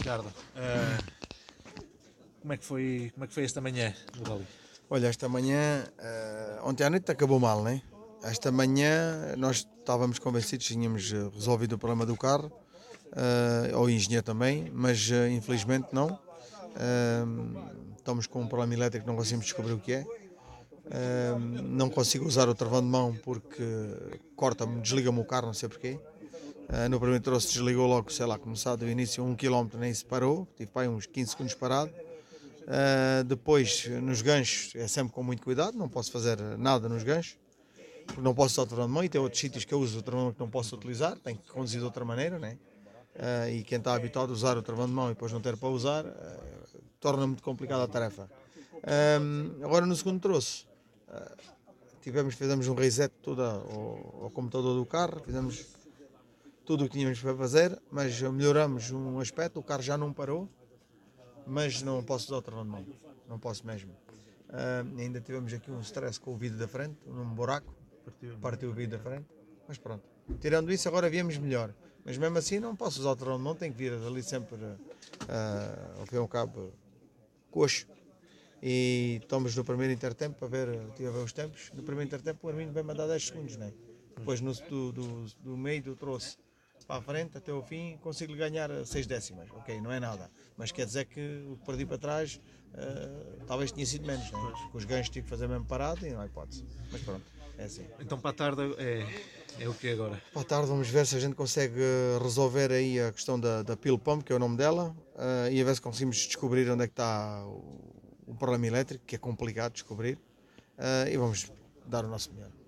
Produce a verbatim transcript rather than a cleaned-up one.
Ricardo, eh, como, é que foi, como é que foi esta manhã do Rally? Olha, esta manhã, eh, ontem à noite acabou mal, né? Esta manhã nós estávamos convencidos que tínhamos eh, resolvido o problema do carro, eh, ou o engenheiro também, mas eh, infelizmente não. Eh, estamos com um problema elétrico que não conseguimos descobrir o que é. Eh, não consigo usar o travão de mão porque corta-me, desliga-me o carro, não sei porquê. Uh, no primeiro troço desligou logo, sei lá, começado do início um quilómetro nem se parou, tive para aí uns quinze segundos parado. Uh, depois nos ganchos é sempre com muito cuidado, não posso fazer nada nos ganchos, porque não posso usar o travão de mão e tem outros sítios que eu uso o travão de mão que não posso utilizar, tenho que conduzir de outra maneira, né? Uh, e quem está habituado a usar o travão de mão e depois não ter para usar, uh, torna muito complicada a tarefa. Um, agora no segundo troço, uh, tivemos, fizemos um reset todo ao, ao computador do carro, fizemos tudo o que tínhamos para fazer, mas melhoramos um aspecto, o carro já não parou, mas não posso usar o travão de mão, não posso mesmo. Uh, ainda tivemos aqui um stress com o vidro da frente, num buraco, partiu, partiu o vidro da frente, mas pronto. Tirando isso, agora viemos melhor, mas mesmo assim não posso usar o travão de mão, tenho que vir ali sempre, uh, ao fim e ao cabo, coxo. E estamos no primeiro intertempo para ver, estive a ver os tempos. No primeiro intertempo o Armindo vai mandar dez segundos, né? Depois no, do, do, do meio do troço para a frente até ao fim consigo ganhar seis décimas, ok, não é nada, mas quer dizer que o que perdi para trás uh, talvez tinha sido menos, né? Com os ganhos tive que fazer mesmo parado e não há hipótese, mas pronto, é assim. Então para a tarde é, é o que agora? Para a tarde vamos ver se a gente consegue resolver aí a questão da, da Peel Pump, que é o nome dela, uh, e a ver se conseguimos descobrir onde é que está o, o problema elétrico, que é complicado de descobrir, uh, e vamos dar o nosso melhor.